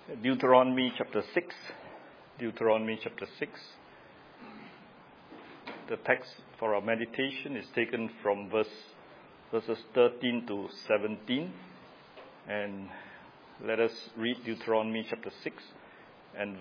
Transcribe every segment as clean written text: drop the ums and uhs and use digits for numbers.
Deuteronomy chapter 6. Deuteronomy chapter 6. The text for our meditation is taken from verses 13 to 17. And let us read Deuteronomy chapter 6 and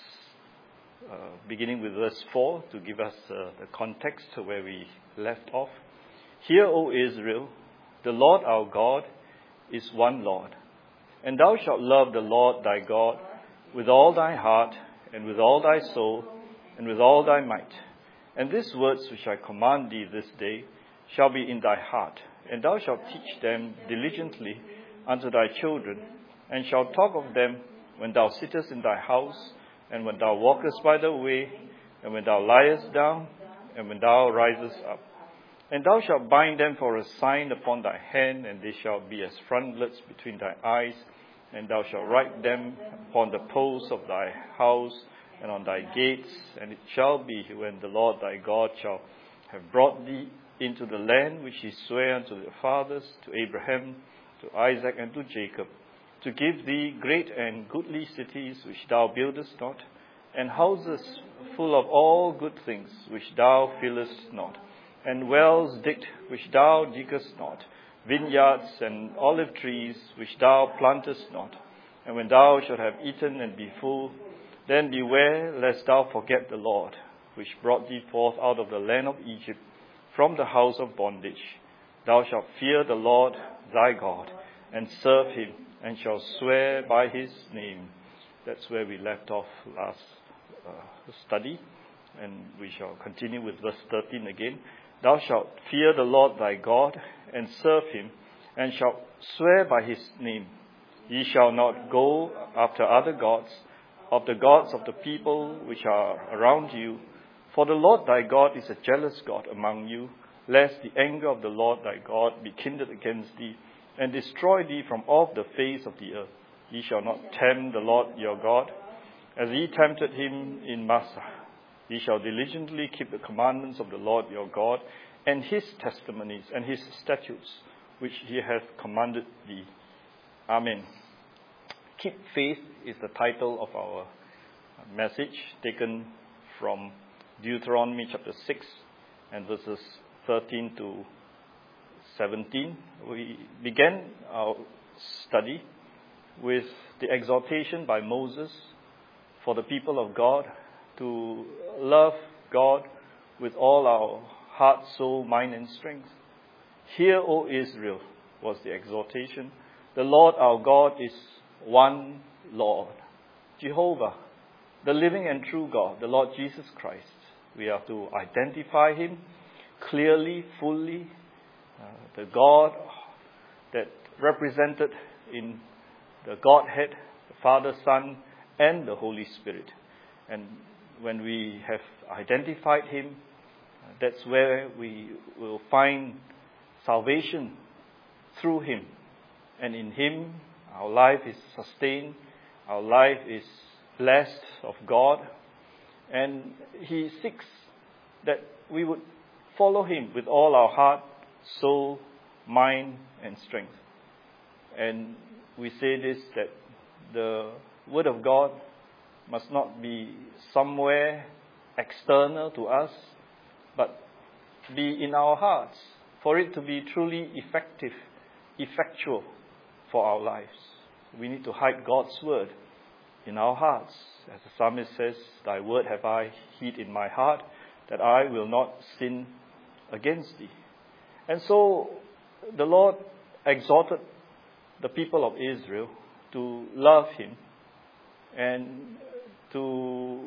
beginning with verse 4 to give us the context where we left off. Hear, O Israel, the Lord our God is one Lord. And thou shalt love the Lord thy God with all thy heart, and with all thy soul, and with all thy might. And these words which I command thee this day shall be in thy heart, and thou shalt teach them diligently unto thy children, and shalt talk of them when thou sittest in thy house, and when thou walkest by the way, and when thou liest down, and when thou risest up. And thou shalt bind them for a sign upon thy hand, and they shall be as frontlets between thy eyes. And thou shalt write them upon the posts of thy house and on thy gates. And it shall be, when the Lord thy God shall have brought thee into the land which he sware unto their fathers, to Abraham, to Isaac, and to Jacob, to give thee great and goodly cities which thou buildest not, and houses full of all good things which thou fillest not, and wells digged which thou diggest not, vineyards and olive trees which thou plantest not. And when thou shalt have eaten and be full, then beware lest thou forget the Lord, which brought thee forth out of the land of Egypt from the house of bondage. Thou shalt fear the Lord thy God, and serve him, and shalt swear by his name. That's where we left off last study, and we shall continue with verse 13 again. Thou shalt fear the Lord thy God, and serve him, and shalt swear by his name. Ye shall not go after other gods, of the gods of the people which are around you. For the Lord thy God is a jealous God among you, lest the anger of the Lord thy God be kindled against thee, and destroy thee from off the face of the earth. Ye shall not tempt the Lord your God, as ye tempted him in Massah. Ye shall diligently keep the commandments of the Lord your God, and his testimonies and his statutes, which he hath commanded thee. Amen. Keep faith is the title of our message, taken from Deuteronomy chapter 6 and verses 13 to 17. We began our study with the exhortation by Moses for the people of God to love God with all our heart, soul, mind, and strength. Hear, O Israel, was the exhortation. The Lord our God is one Lord. Jehovah, the living and true God, the Lord Jesus Christ. We have to identify him clearly, fully. The God that represented in the Godhead, the Father, Son, and the Holy Spirit. And when we have identified him, that's where we will find salvation through him. And in him, our life is sustained, our life is blessed of God. And he seeks that we would follow him with all our heart, soul, mind, and strength. And we say this, that the Word of God must not be somewhere external to us, but be in our hearts, for it to be truly effectual for our lives. We need to hide God's Word in our hearts. As the psalmist says, thy word have I hid in my heart, that I will not sin against thee. And so the Lord exhorted the people of Israel to love him and to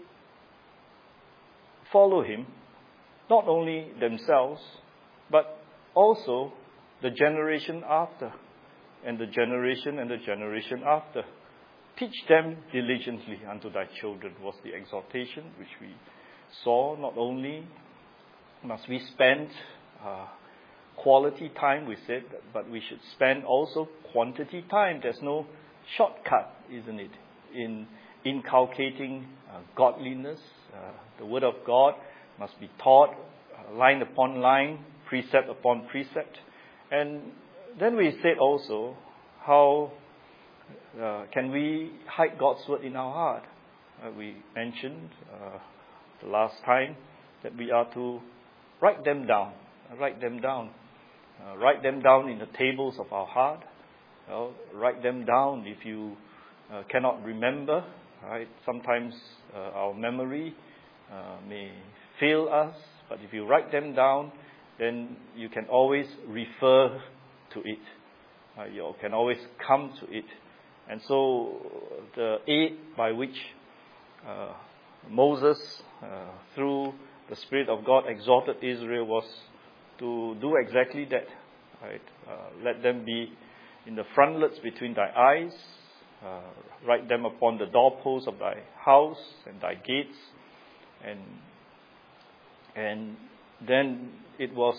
follow him, not only themselves, but also the generation after, and the generation and the generation after. Teach them diligently unto thy children was the exhortation which we saw. Not only must we spend quality time, we said, but we should spend also quantity time. There's no shortcut, isn't it, in inculcating godliness. The Word of God must be taught line upon line, precept upon precept. And then we said also how Can we hide God's word in our heart? We mentioned the last time that we are to write them down. Write them down. Write them down in the tables of our heart. Write them down if you cannot remember. Right? Sometimes our memory may fail us, but if you write them down, then you can always refer to it. You can always come to it. And so the aid by which Moses, through the Spirit of God, exhorted Israel was to do exactly that. Right? Let them be in the frontlets between thy eyes, write them upon the doorposts of thy house and thy gates. And then it was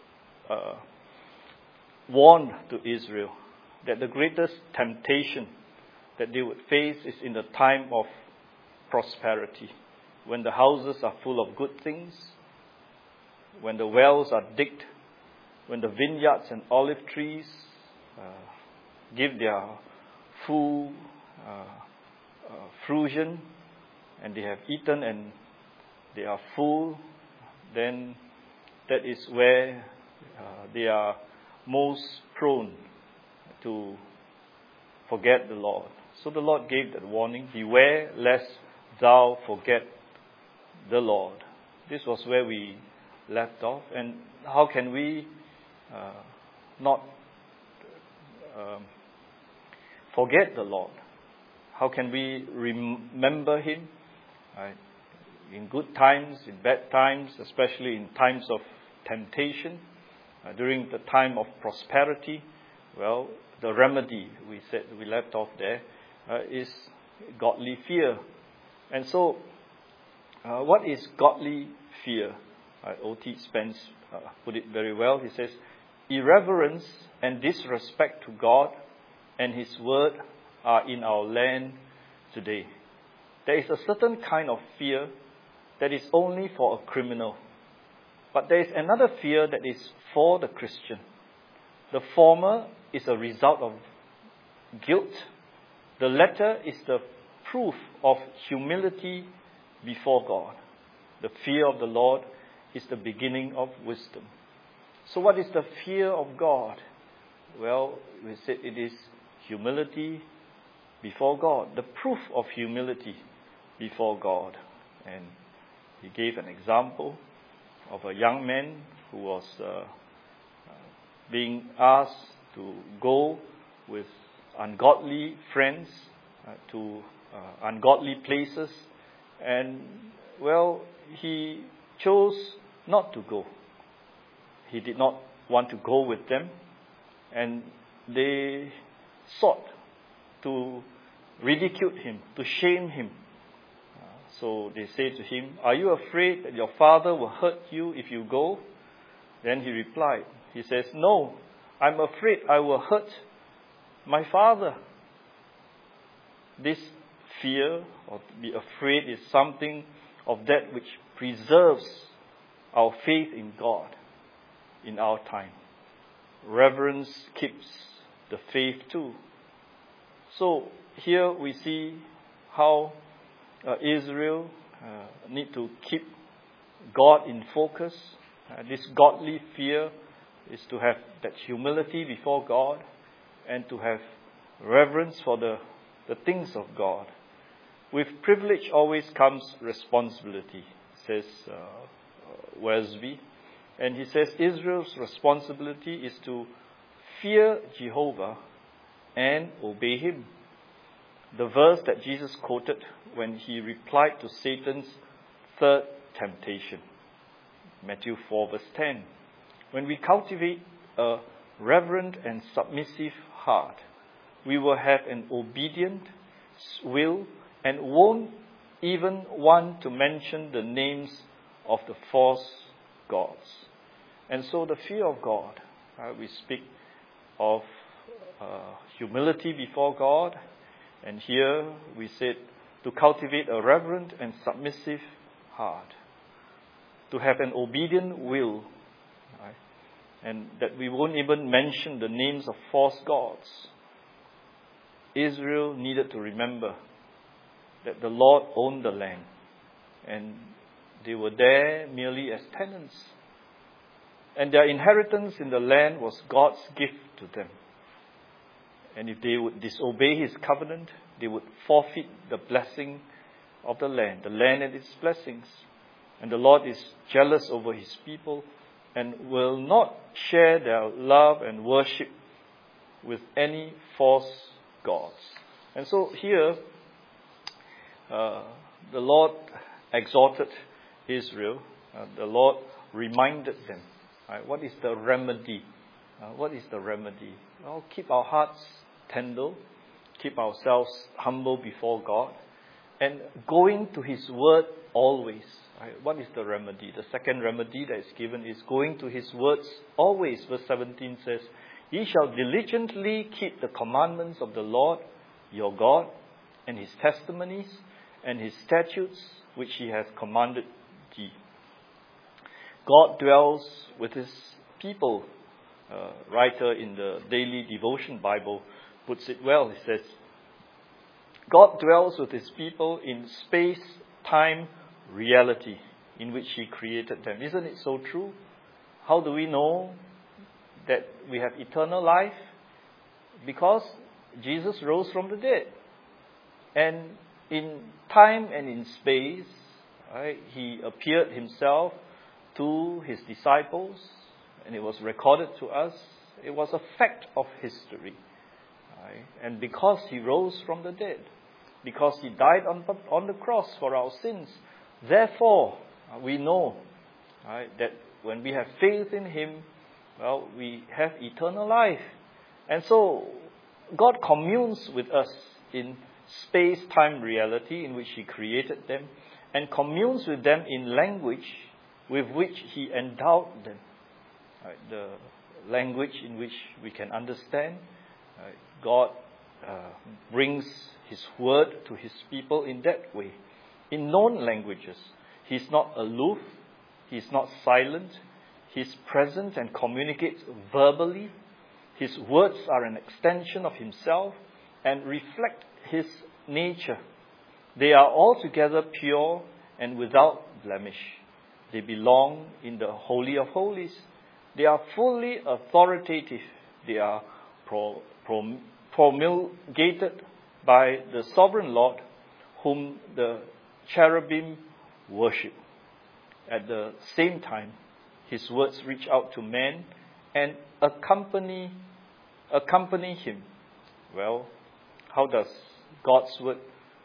warned to Israel that the greatest temptation that they would face is in the time of prosperity, when the houses are full of good things, when the wells are digged, when the vineyards and olive trees give their full fruition, and they have eaten and they are full, then that is where they are most prone to forget the Lord. So the Lord gave that warning, beware lest thou forget the Lord. This was where we left off. And how can we not forget the Lord? How can we remember Him? Right? In good times, in bad times, especially in times of temptation, during the time of prosperity, well, the remedy, we said, we left off there, is godly fear. And so, what is godly fear? O.T. Spence put it very well. He says, irreverence and disrespect to God and His word are in our land today. There is a certain kind of fear that is only for a criminal. But there is another fear that is for the Christian. The former is a result of guilt. The latter is the proof of humility before God. The fear of the Lord is the beginning of wisdom. So what is the fear of God? Well, we said it is humility before God. The proof of humility before God. And he gave an example of a young man who was being asked to go with ungodly friends to ungodly places. And, well, he chose not to go. He did not want to go with them. And they sought to ridicule him, to shame him. So they say to him, are you afraid that your father will hurt you if you go? Then he replied, he says, no, I'm afraid I will hurt my father. This fear or to be afraid is something of that which preserves our faith in God in our time. Reverence keeps the faith too. So here we see how Israel need to keep God in focus. This godly fear is to have that humility before God and to have reverence for the things of God. With privilege always comes responsibility, says Wesley. And he says Israel's responsibility is to fear Jehovah and obey Him. The verse that Jesus quoted when He replied to Satan's third temptation, Matthew 4 verse 10. When we cultivate a reverent and submissive heart, we will have an obedient will and won't even want to mention the names of the false gods. And so the fear of God, we speak of humility before God. And here we said to cultivate a reverent and submissive heart, to have an obedient will, right? And that we won't even mention the names of false gods. Israel needed to remember that the Lord owned the land, and they were there merely as tenants. And their inheritance in the land was God's gift to them. And if they would disobey His covenant, they would forfeit the blessing of the land and its blessings. And the Lord is jealous over His people and will not share their love and worship with any false gods. And so here, the Lord exhorted Israel. The Lord reminded them. What is the remedy? What is the remedy? Well, keep our hearts tender, keep ourselves humble before God, and going to His word always. What is the remedy? The second remedy that is given is going to His words always. Verse 17 says, "Ye shall diligently keep the commandments of the Lord your God, and His testimonies, and His statutes, which He hath commanded thee." God dwells with His people. Writer in the Daily Devotion Bible puts it well. He says, God dwells with His people in space-time reality in which He created them. Isn't it so true? How do we know that we have eternal life? Because Jesus rose from the dead. And in time and in space, He appeared Himself to His disciples, and it was recorded to us. It was a fact of history. And because He rose from the dead, because He died on the cross for our sins, therefore we know that when we have faith in Him, well, we have eternal life. And so God communes with us in space-time reality in which He created them, and communes with them in language with which He endowed them. The language in which we can understand. God brings His word to His people in that way. In known languages, He's not aloof, He's not silent, He's present and communicates verbally. His words are an extension of Himself and reflect His nature. They are altogether pure and without blemish. They belong in the Holy of Holies. They are fully authoritative. They are promulgated by the sovereign Lord, whom the cherubim worship. At the same time, His words reach out to man and accompany him. Well, how does God's word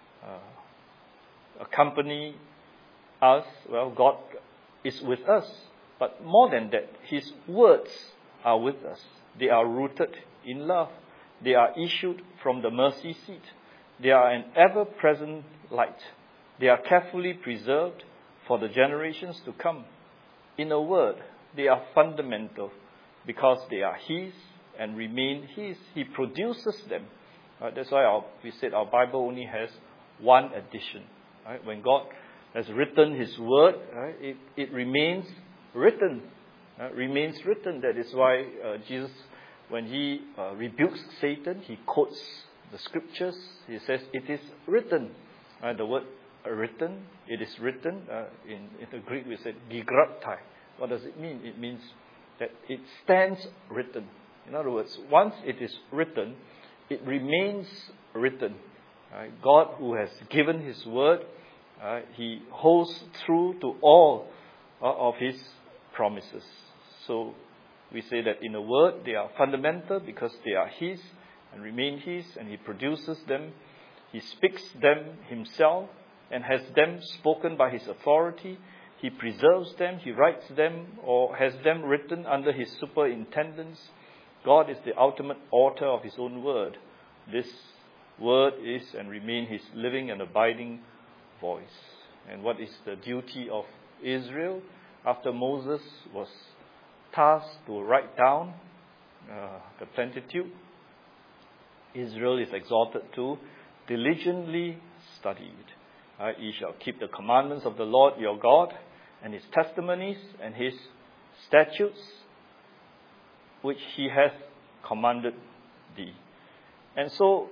accompany us? Well, God is with us. But more than that, His words are with us. They are rooted in love. They are issued from the mercy seat. They are an ever-present light. They are carefully preserved for the generations to come. In a word, they are fundamental because they are His and remain His. He produces them. That's why we said our Bible only has one edition. When God has written His word, it remains written. Remains written. That is why Jesus, when He rebukes Satan, He quotes the scriptures. He says, "It is written." The word written, it is written. In the Greek we said gigraptai. What does it mean? It means that it stands written. In other words, once it is written, it remains written. God, who has given His word, He holds true to all of His promises. So we say that in a word, they are fundamental because they are His and remain His, and He produces them. He speaks them Himself and has them spoken by His authority. He preserves them, He writes them, or has them written under His superintendence. God is the ultimate author of His own word. This word is and remain His living and abiding voice. And what is the duty of Israel after Moses was tasked to write down the Pentateuch? Israel is exhorted to diligently study it. Ye shall keep the commandments of the Lord your God, and His testimonies and His statutes, which He hath commanded thee. And so,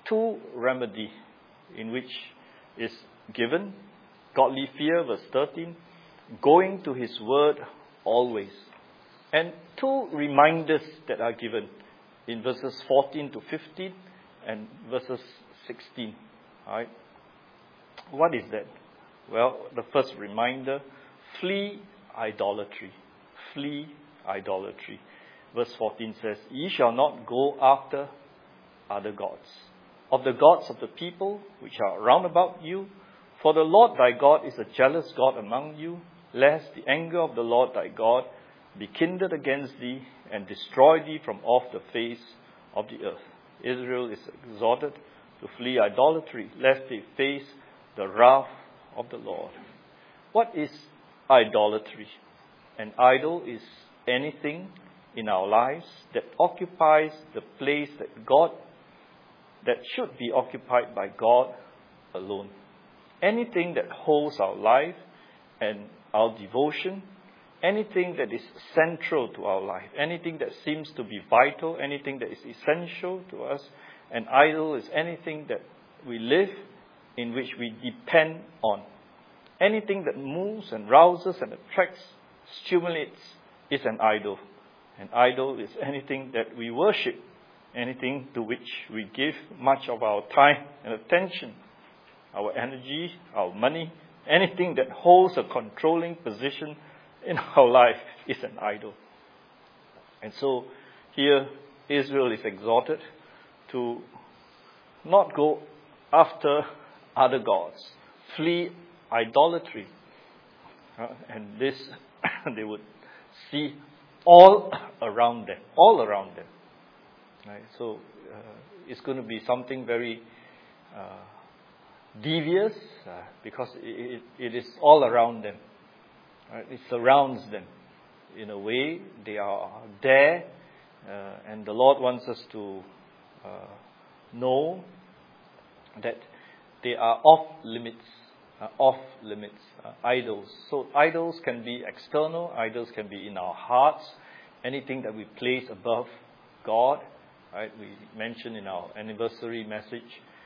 two remedy in which is given. Godly fear, verse 13, going to His word always. And two reminders that are given in verses 14 to 15 and verses 16. All right. What is that? Well, the first reminder, flee idolatry. Flee idolatry. Verse 14 says, ye shall not go after other gods, of the gods of the people which are round about you. For the Lord thy God is a jealous God among you, lest the anger of the Lord thy God be kindled against thee, and destroy thee from off the face of the earth. Israel is exhorted to flee idolatry, lest they face the wrath of the Lord. What is idolatry? An idol is anything in our lives that occupies the place that should be occupied by God alone. Anything that holds our life and our devotion, anything that is central to our life, anything that seems to be vital, anything that is essential to us. An idol is anything that we live in which we depend on. Anything that moves and rouses and attracts, stimulates, is an idol. An idol is anything that we worship, anything to which we give much of our time and attention, our energy, our money. Anything that holds a controlling position in our life is an idol. And so here Israel is exhorted to not go after other gods, flee idolatry. And this they would see all around them. Right? So it's going to be something very devious because it is all around them. Right? It surrounds them. In a way, they are there, and the Lord wants us to know that they are off limits. Idols. So idols can be external, idols can be in our hearts, anything that we place above God. Right? We mentioned in our anniversary message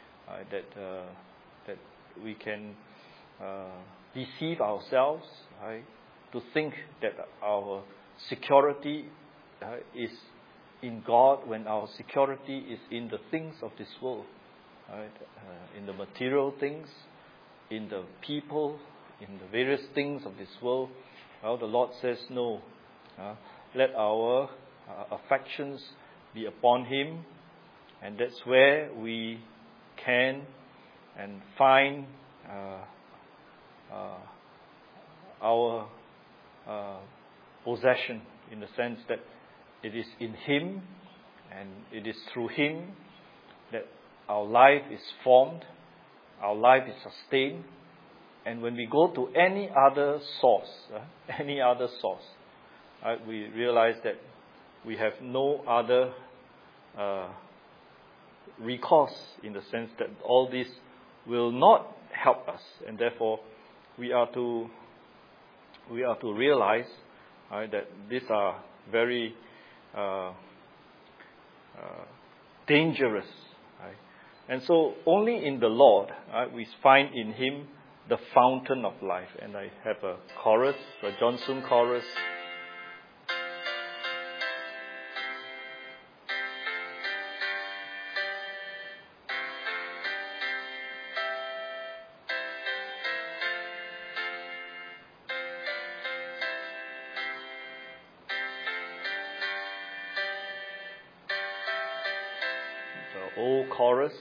that we can deceive ourselves, right? To think that our security is in God when our security is in the things of this world, right? In the material things, in the people, in the various things of this world. Well, the Lord says no. Let our affections be upon Him, and that's where we can and find our possession, in the sense that it is in Him and it is through Him that our life is formed, our life is sustained. And when we go to any other source, we realize that we have no other recourse, in the sense that all this will not help us, and therefore we are to realize that these are very dangerous. Right? And so only in the Lord we find in Him the fountain of life. And I have a chorus, a Johnson chorus. The old chorus.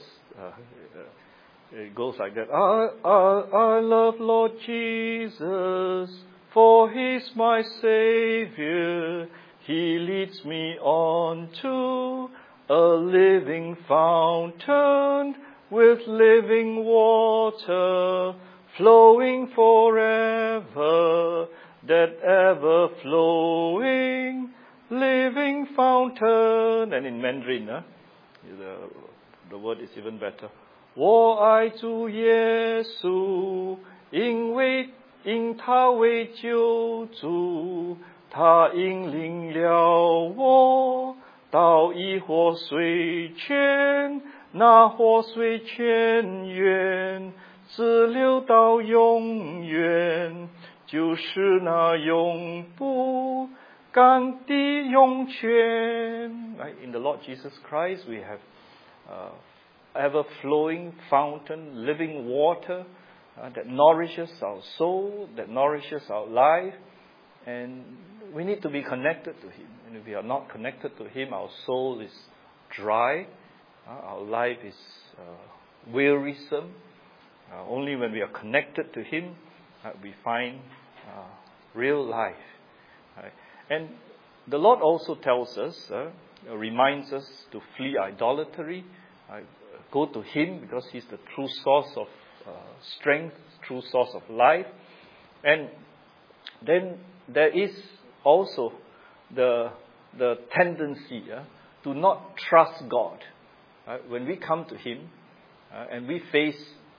It goes like that. I love Lord Jesus, for He's my Savior. He leads me on to a living fountain with living water flowing forever. That ever flowing living fountain. And in Mandarin, the word is even better. 我爱主耶稣，因他为救主，他引领了我到一活水泉， 那活水泉源直流到永远，就是那永不干的涌泉。Right? In the Lord Jesus Christ, we have ever-flowing fountain, living water that nourishes our soul, that nourishes our life. And we need to be connected to Him. And if we are not connected to Him, our soul is dry, our life is wearisome. Only when we are connected to Him, we find real life. Right? And the Lord also tells us, reminds us to flee idolatry, go to Him because He's the true source of strength, true source of life. And then there is also the tendency to not trust God. When we come to Him and we face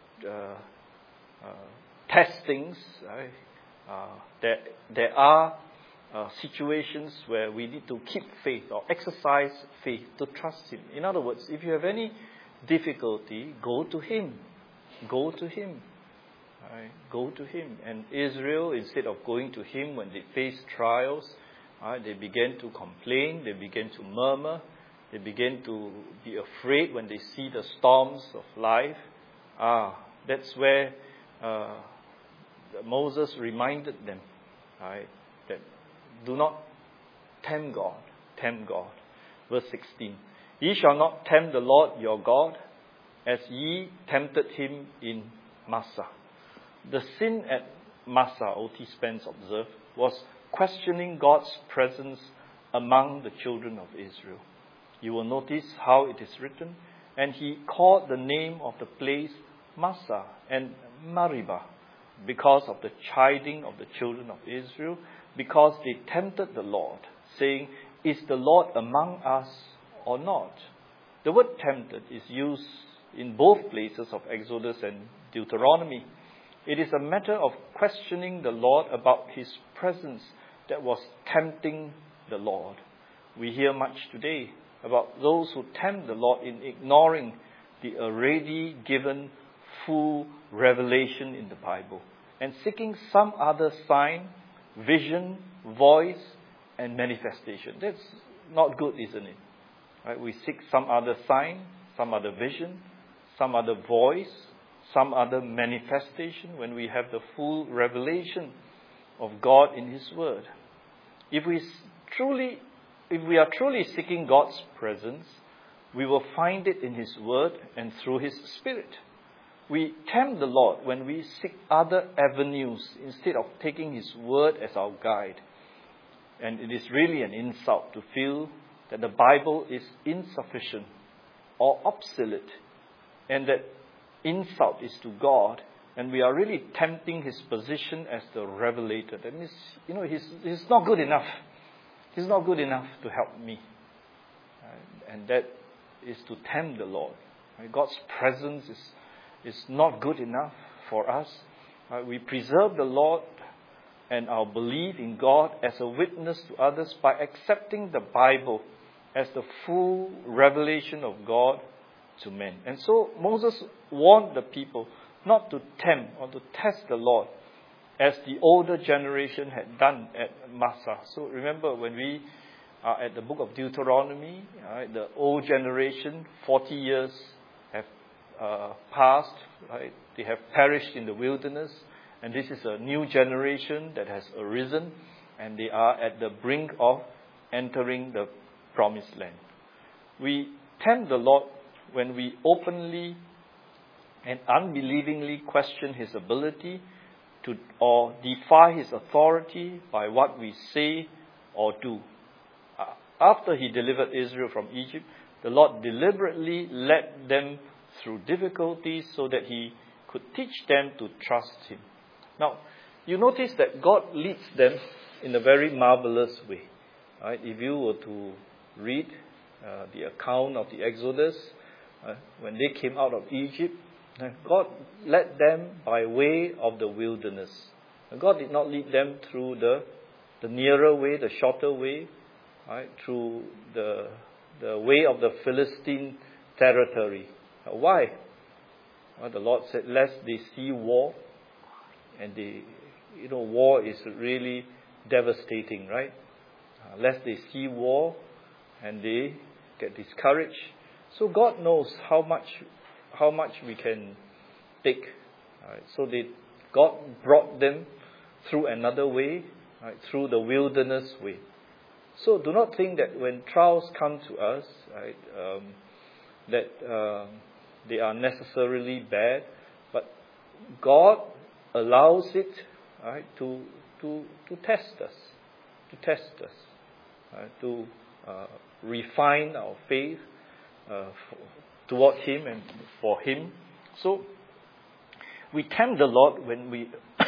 testings, there are situations where we need to keep faith or exercise faith to trust Him. In other words, if you have any difficulty, go to Him. Go to Him. Right? Go to Him. And Israel, instead of going to Him when they face trials, they began to complain, they began to murmur, they began to be afraid when they see the storms of life. That's where Moses reminded them, right, that do not tempt God. Tempt God. Verse 16. Ye shall not tempt the Lord your God as ye tempted Him in Massah. The sin at Massah, O.T. Spence observed, was questioning God's presence among the children of Israel. You will notice how it is written, and he called the name of the place Massah and Meribah because of the chiding of the children of Israel, because they tempted the Lord, saying, is the Lord among us or not? The word tempted is used in both places of Exodus and Deuteronomy. It is a matter of questioning the Lord about His presence that was tempting the Lord. We hear much today about those who tempt the Lord in ignoring the already given full revelation in the Bible and seeking some other sign, vision, voice, and manifestation. That's not good, isn't it? Right? We seek some other sign, some other vision, some other voice, some other manifestation when we have the full revelation of God in His Word. If we are truly seeking God's presence, we will find it in His Word and through His Spirit. We tempt the Lord when we seek other avenues instead of taking His Word as our guide. And it is really an insult to feel that the Bible is insufficient or obsolete, and that insult is to God, and we are really tempting His position as the revelator. That means, He's not good enough. He's not good enough to help me. And that is to tempt the Lord. God's presence is not good enough for us. We preserve the Lord and our belief in God as a witness to others by accepting the Bible as the full revelation of God to men. And so Moses warned the people not to tempt or to test the Lord as the older generation had done at Massah. So remember, when we are at the book of Deuteronomy, the old generation, 40 years have passed, right? They have perished in the wilderness, and this is a new generation that has arisen, and they are at the brink of entering the promised land. We tempt the Lord when we openly and unbelievingly question His ability to, or defy His authority by what we say or do. After He delivered Israel from Egypt, the Lord deliberately led them through difficulties so that He could teach them to trust Him. Now, you notice that God leads them in a very marvelous way. Right? If you were to read the account of the Exodus, when they came out of Egypt, God led them by way of the wilderness. God did not lead them through the nearer way, the shorter way, right? Through the way of the Philistine territory. Why? Well, the Lord said, lest they see war, and war is really devastating, right? Lest they see war and they get discouraged. So God knows how much we can take. Right? So God brought them through another way, right? Through the wilderness way. So do not think that when trials come to us, right, that they are necessarily bad, but God allows it, right, to test us, right, to refine our faith toward Him and for Him. So we tempt the Lord when we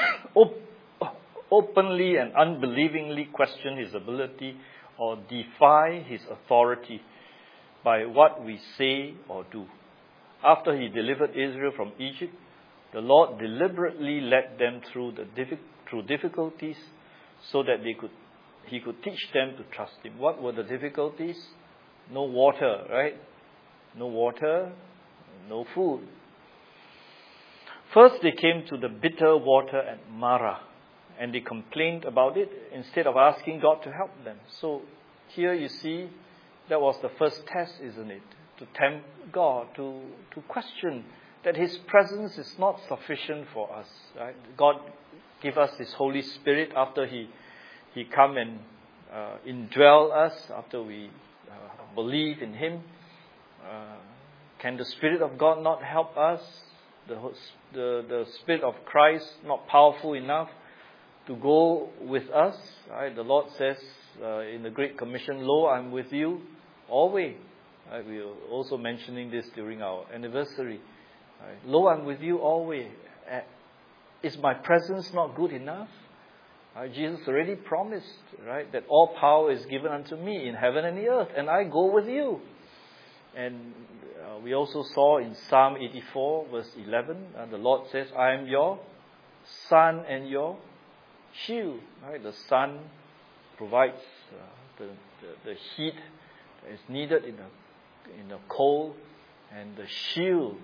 openly and unbelievingly question His ability or defy His authority by what we say or do. After He delivered Israel from Egypt, the Lord deliberately led them through difficulties so that He could teach them to trust Him. What were the difficulties? No water, right? No water, no food. First they came to the bitter water at Marah, and they complained about it instead of asking God to help them. So here you see, that was the first test, isn't it? To tempt God, to question that His presence is not sufficient for us. Right? God give us His Holy Spirit after He come and indwell us, after we believe in Him. Can the Spirit of God not help us? The Spirit of Christ not powerful enough to go with us? Right? The Lord says in the Great Commission, "Lo, I'm with you always." Right? We were also mentioning this during our anniversary. Right? "Lo, I'm with you always." Is my presence not good enough? Right? Jesus already promised, right, that all power is given unto me in heaven and the earth, and I go with you. And we also saw in Psalm 84, verse 11, the Lord says, "I am your sun and your shield." Right? The sun provides the heat that is needed in the cold, and the shield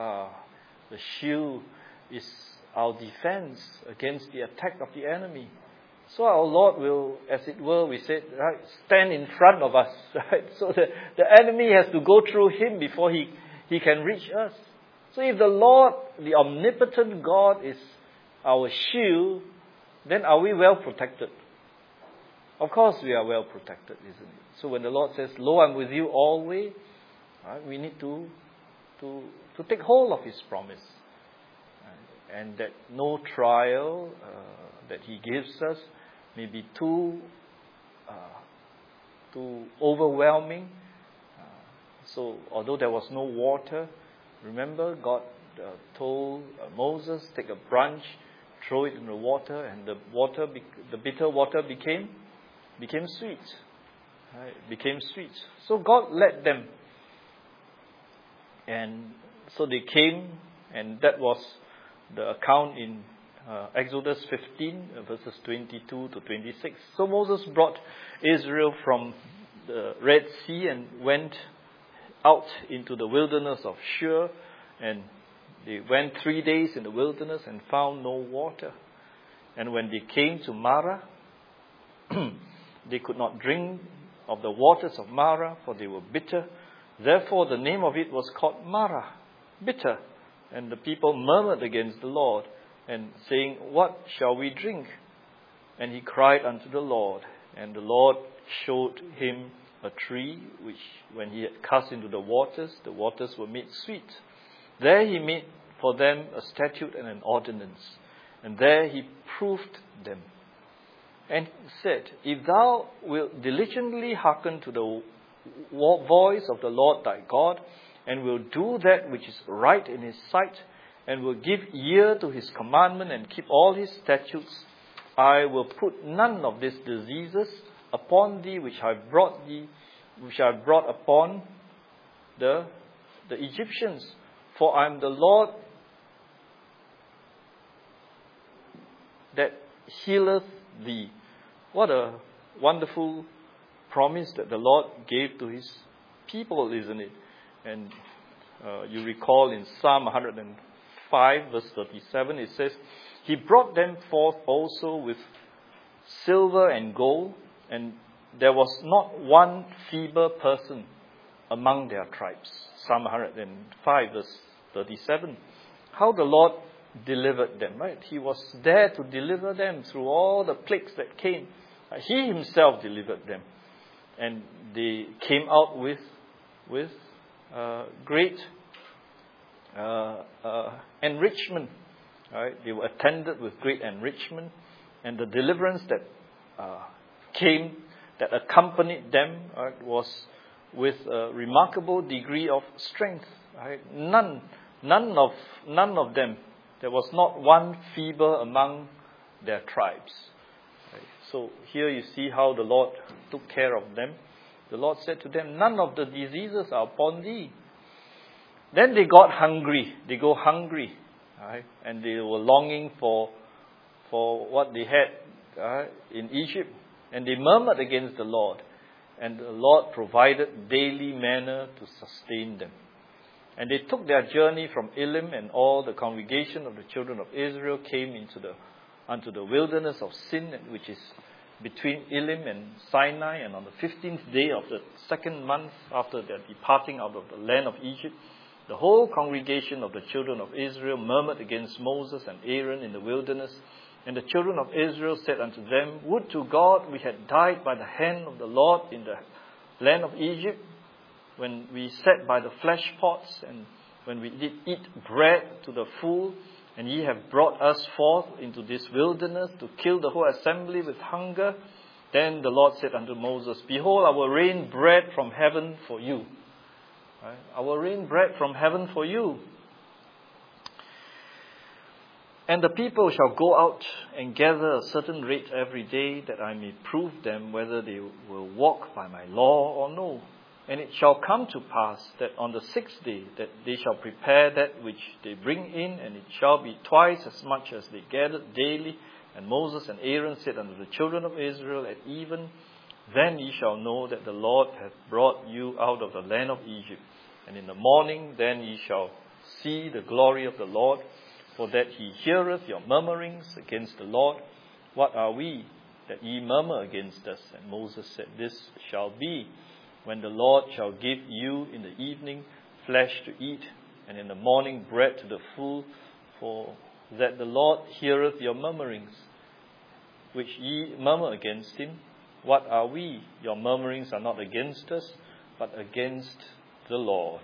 is our defense against the attack of the enemy. So our Lord will, as it were, we said, right, stand in front of us, right? So the enemy has to go through Him before he can reach us. So if the Lord, the omnipotent God, is our shield, then are we well protected? Of course we are well protected, isn't it? So when the Lord says, "Lo, I'm with you always," right, we need to take hold of His promise. And that no trial that He gives us may be too overwhelming. So although there was no water, remember God told Moses, take a branch, throw it in the water, and the bitter water became sweet. Right? Became sweet. So God led them. And so they came, and that was the account in Exodus 15, verses 22 to 26. So Moses brought Israel from the Red Sea and went out into the wilderness of Shur, and they went 3 days in the wilderness and found no water. And when they came to Marah, they could not drink of the waters of Marah, for they were bitter. Therefore the name of it was called Marah, bitter. And the people murmured against the Lord, and saying, "What shall we drink?" And he cried unto the Lord, and the Lord showed him a tree, which when he had cast into the waters were made sweet. There he made for them a statute and an ordinance, and there he proved them. And said, "If thou wilt diligently hearken to the voice of the Lord thy God, and will do that which is right in His sight, and will give ear to His commandment and keep all His statutes, I will put none of these diseases upon thee which I brought upon the Egyptians. For I am the Lord that healeth thee." What a wonderful promise that the Lord gave to His people, isn't it? And You recall in Psalm 105, verse 37, it says, He brought them forth also with silver and gold, and there was not one feeble person among their tribes. Psalm 105, verse 37. How the Lord delivered them, right? He was there to deliver them through all the plagues that came. He himself delivered them. And they came out with great enrichment. Right? They were attended with great enrichment. And the deliverance that came, that accompanied them, was with a remarkable degree of strength. Right? None of them. There was not one feeble among their tribes. Right? So here you see how the Lord took care of them. The Lord said to them, none of the diseases are upon thee. Then they got hungry. They go hungry. Right? And they were longing for what they had in Egypt. And they murmured against the Lord. And the Lord provided daily manna to sustain them. And they took their journey from Elim, and all the congregation of the children of Israel came unto the wilderness of Sin, which is between Elim and Sinai. And on the 15th day of the second month after their departing out of the land of Egypt, the whole congregation of the children of Israel murmured against Moses and Aaron in the wilderness. And the children of Israel said unto them, Would to God we had died by the hand of the Lord in the land of Egypt, when we sat by the flesh pots, and when we did eat bread to the full, and ye have brought us forth into this wilderness to kill the whole assembly with hunger. Then the Lord said unto Moses, Behold, I will rain bread from heaven for you. Right? I will rain bread from heaven for you. And the people shall go out and gather a certain rate every day, that I may prove them whether they will walk by my law or no. And it shall come to pass that on the 6th day that they shall prepare that which they bring in, and it shall be twice as much as they gathered daily. And Moses and Aaron said unto the children of Israel at even, Then ye shall know that the Lord hath brought you out of the land of Egypt. And in the morning then ye shall see the glory of the Lord, for that he heareth your murmurings against the Lord. What are we that ye murmur against us? And Moses said, This shall be, when the Lord shall give you in the evening flesh to eat, and in the morning bread to the full, for that the Lord heareth your murmurings, which ye murmur against him. What are we? Your murmurings are not against us, but against the Lord.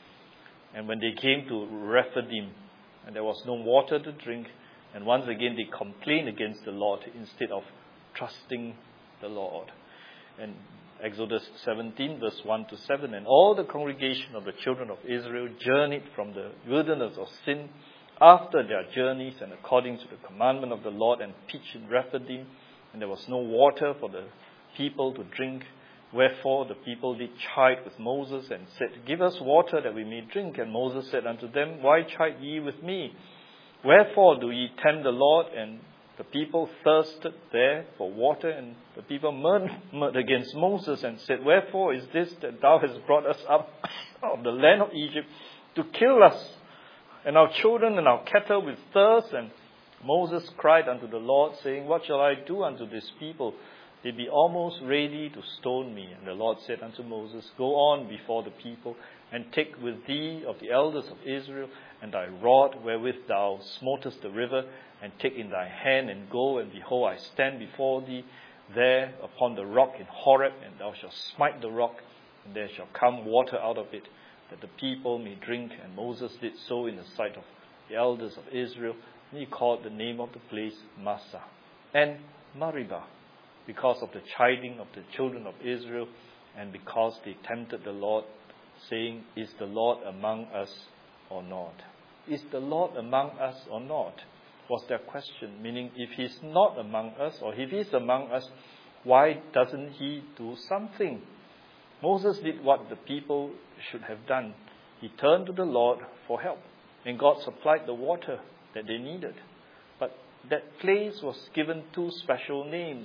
And when they came to Rephidim, and there was no water to drink, and once again they complained against the Lord instead of trusting the Lord. And Exodus 17, verse 1 to 7, And all the congregation of the children of Israel journeyed from the wilderness of Sin after their journeys, and according to the commandment of the Lord, and pitched in Rephidim. And there was no water for the people to drink. Wherefore the people did chide with Moses, and said, Give us water that we may drink. And Moses said unto them, Why chide ye with me? Wherefore do ye tempt the Lord? And the people thirsted there for water, and the people murmured against Moses, and said, Wherefore is this that thou hast brought us up out of the land of Egypt to kill us, and our children and our cattle with thirst? And Moses cried unto the Lord, saying, What shall I do unto this people? They be almost ready to stone me. And the Lord said unto Moses, Go on before the people, and take with thee of the elders of Israel, and thy rod wherewith thou smotest the river, and take in thy hand, and go, and behold, I stand before thee there upon the rock in Horeb, and thou shalt smite the rock, and there shall come water out of it, that the people may drink. And Moses did so in the sight of the elders of Israel, and he called the name of the place Massah and Meribah, because of the chiding of the children of Israel, and because they tempted the Lord, saying, Is the Lord among us or not? Is the Lord among us or not? Was their question. Meaning, if he's not among us, or if he's among us, why doesn't he do something? Moses did what the people should have done. He turned to the Lord for help, and God supplied the water that they needed. But that place was given two special names.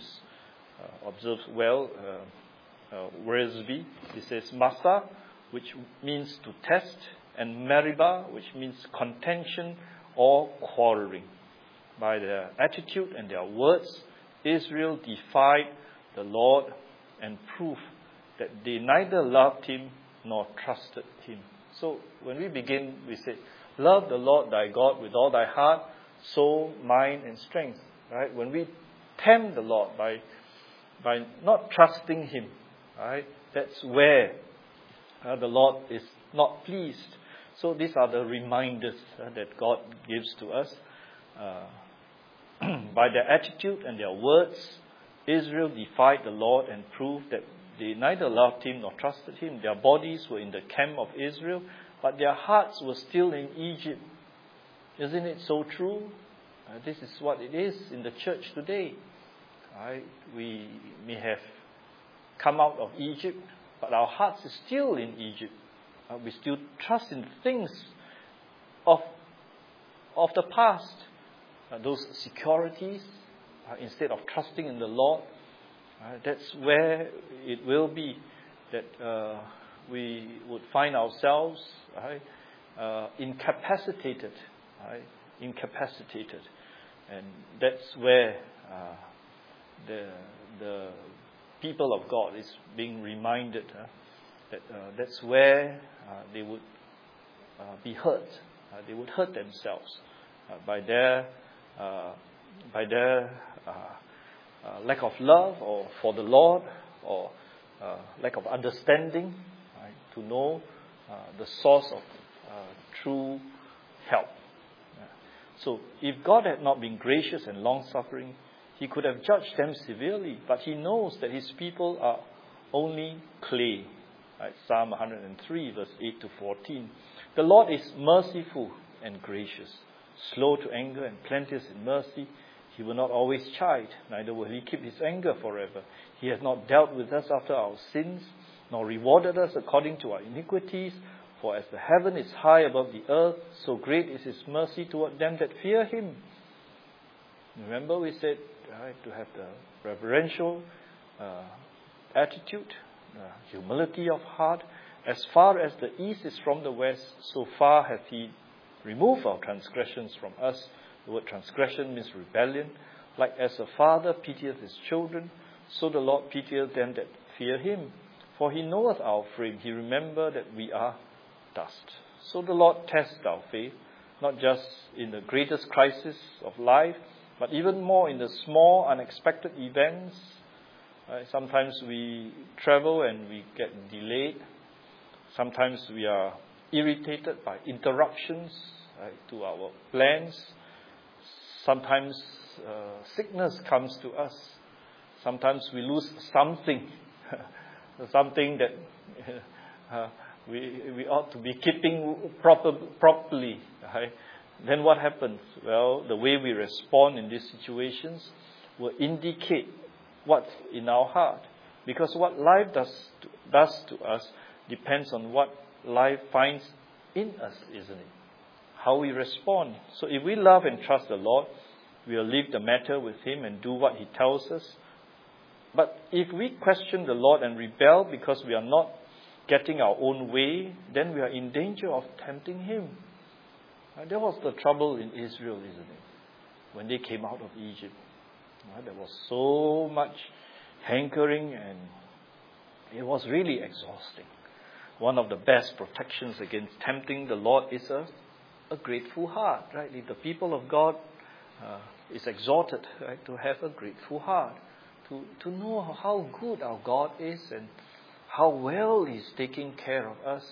Observe well, Rezvi, it says Massah, which means to test, and Meribah, which means contention or quarreling. By their attitude and their words, Israel defied the Lord and proved that they neither loved Him nor trusted Him. So when we begin, we say, love the Lord thy God with all thy heart, soul, mind, and strength. Right? When we tempt the Lord by not trusting Him, right? That's where the Lord is not pleased. So these are the reminders that God gives to us. By their attitude and their words, Israel defied the Lord and proved that they neither loved Him nor trusted Him. Their bodies were in the camp of Israel, but their hearts were still in Egypt. Isn't it so true? This is what it is in the church today. Right? We may have come out of Egypt, but our hearts are still in Egypt. We still trust in things of the past. Those securities, instead of trusting in the Lord. That's where it will be that we would find ourselves incapacitated. Incapacitated. And that's where the people of God is being reminded that that's where they would be hurt. They would hurt themselves by their lack of love or for the Lord, or lack of understanding, to know the source of true help. So if God had not been gracious and long-suffering, He could have judged them severely, but He knows that His people are only clay. Psalm 103, verse 8 to 14. The Lord is merciful and gracious, slow to anger and plenteous in mercy. He will not always chide, neither will He keep His anger forever. He has not dealt with us after our sins, nor rewarded us according to our iniquities. For as the heaven is high above the earth, so great is His mercy toward them that fear Him. Remember we said, to have the reverential attitude, humility of heart. As far as the east is from the west, so far hath He removed our transgressions from us. The word transgression means rebellion. Like as a father pitieth his children, so the Lord pitieth them that fear Him. For He knoweth our frame. He remembered that we are dust. So the Lord tests our faith, not just in the greatest crisis of life, but even more in the small, unexpected events. Sometimes we travel and we get delayed. Sometimes we are irritated by interruptions to our plans. Sometimes sickness comes to us. Sometimes we lose something, something that we ought to be keeping properly. Then what happens? Well, the way we respond in these situations will indicate what's in our heart. Because what life does to us depends on what life finds in us, isn't it? How we respond. So if we love and trust the Lord, we will leave the matter with Him and do what He tells us. But if we question the Lord and rebel because we are not getting our own way, then we are in danger of tempting Him. That was the trouble in Israel, isn't it? When they came out of Egypt. There was so much hankering and it was really exhausting. One of the best protections against tempting the Lord is a grateful heart. Right? If the people of God is exhorted to have a grateful heart, to know how good our God is and how well He's taking care of us.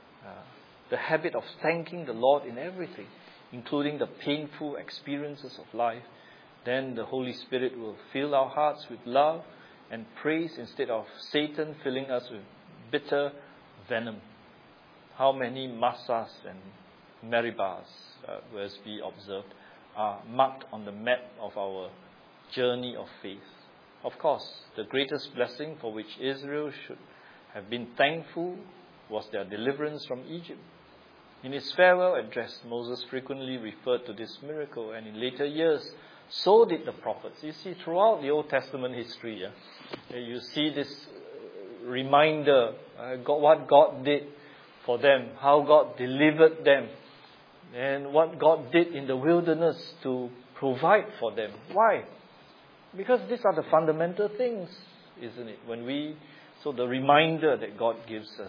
The habit of thanking the Lord in everything, including the painful experiences of life. Then the Holy Spirit will fill our hearts with love and praise instead of Satan filling us with bitter venom. How many Massahs and Meribahs, as we observed, are marked on the map of our journey of faith. Of course, the greatest blessing for which Israel should have been thankful was their deliverance from Egypt. In his farewell address, Moses frequently referred to this miracle, and in later years, so did the prophets. You see, throughout the Old Testament history, you see this reminder, what God did for them, how God delivered them, and what God did in the wilderness to provide for them. Why? Because these are the fundamental things, isn't it? So the reminder that God gives us,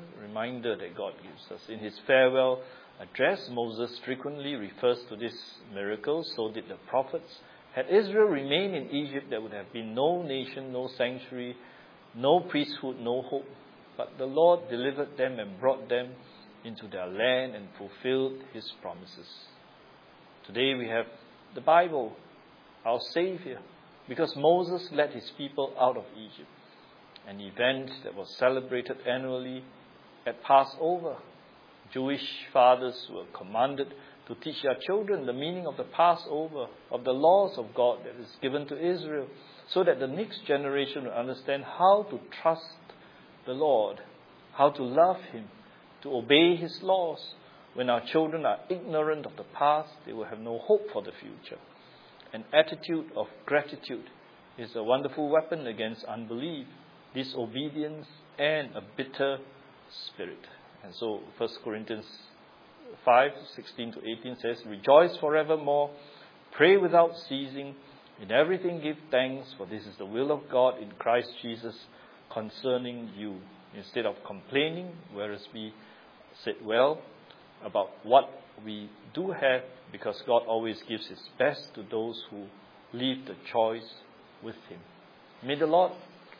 In his farewell address, Moses frequently refers to this miracle, so did the prophets. Had Israel remained in Egypt, there would have been no nation, no sanctuary, no priesthood, no hope. But the Lord delivered them and brought them into their land and fulfilled his promises. Today we have the Bible, our Savior, because Moses led his people out of Egypt, an event that was celebrated annually at Passover. Jewish fathers were commanded to teach their children the meaning of the Passover, of the laws of God that is given to Israel, so that the next generation will understand how to trust the Lord, how to love him, to obey his laws. When our children are ignorant of the past, they will have no hope for the future. An attitude of gratitude is a wonderful weapon against unbelief, disobedience, and a bitter spirit. And so 1 Corinthians 5:16-18 says, "Rejoice forevermore, pray without ceasing, in everything give thanks, for this is the will of God in Christ Jesus concerning you." Instead of complaining, whereas we said well about what we do have, because God always gives his best to those who leave the choice with him. May the Lord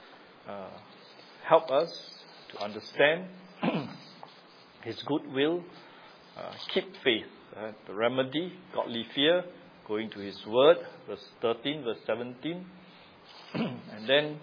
help us to understand his good will, keep faith, the remedy, godly fear, going to his word, verse 13, verse 17, and then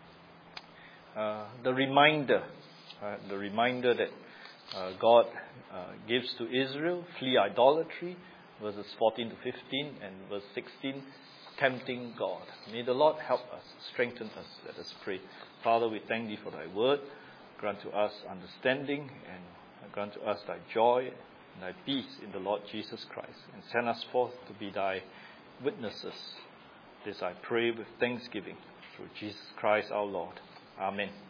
the reminder that God gives to Israel, flee idolatry, verses 14-15, and verse 16, tempting God. May the Lord help us, strengthen us. Let us pray. Father, we thank thee for thy word. Grant to us understanding, and grant to us thy joy and thy peace in the Lord Jesus Christ. And send us forth to be thy witnesses. This I pray with thanksgiving through Jesus Christ our Lord. Amen.